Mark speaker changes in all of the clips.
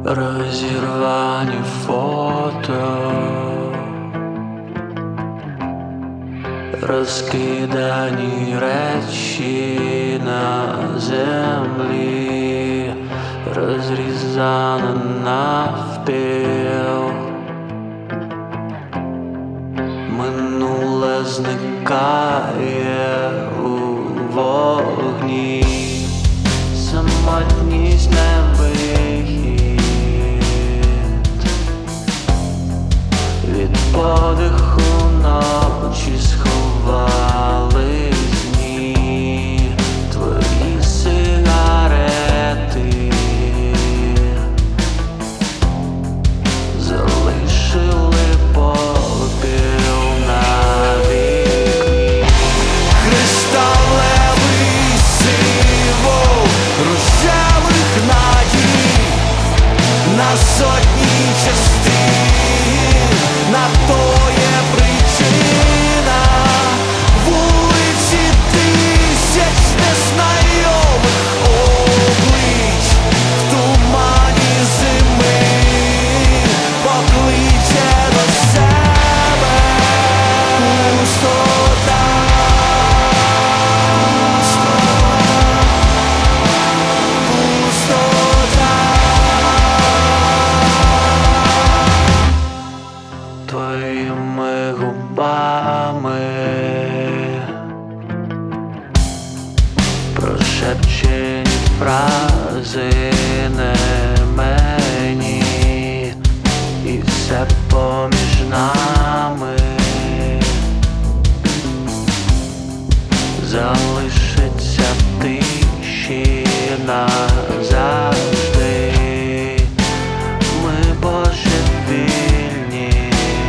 Speaker 1: розірвані фото, розкидані речі на землі, розрізана навпіл. Минуле зникає у вогні, самотність не вихід, від подиху ночі сховались дні, твої сигарети залишили попіл на вікні. Кришталевий символ рожевих надій на сотні частин, на то є причина. Вулиці тисяч незнайомих облич в тумані зими покличе до себе пустота. Твоїми губами прошепчені фрази не мені, і все поміж нами залишиться в тиші назавжди. Ми божевільні,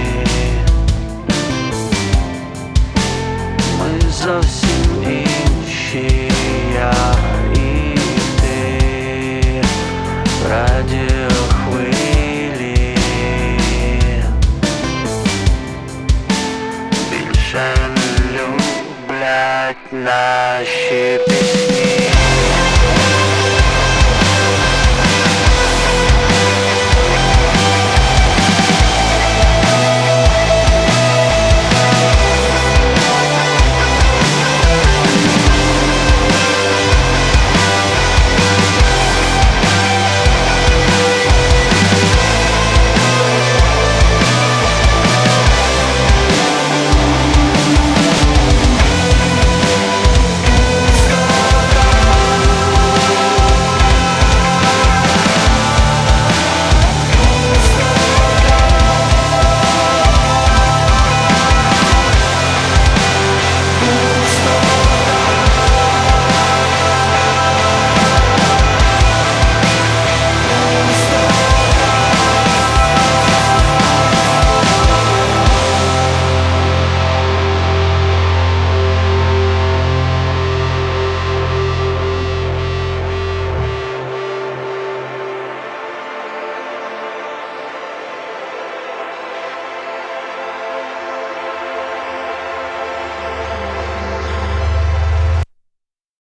Speaker 1: ми зовсім інші, я і ти, радіохвилі більше не люблять наші пісні.